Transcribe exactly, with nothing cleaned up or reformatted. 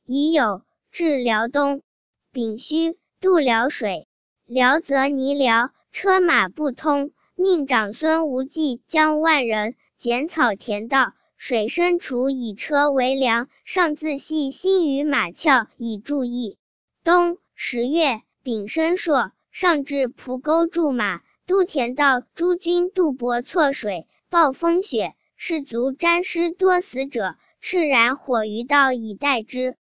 乙酉，至辽东。丙戌，渡辽水。辽则泥辽，车马不通，命长孙无忌将万人剪草填道，水深处以车为梁，上自系心于马鞘以助役。冬十月，丙申朔，上至蒲沟驻马，渡田道诸军渡泊错水，暴风雪，士卒沾湿多死者，赤燃火于道以待之。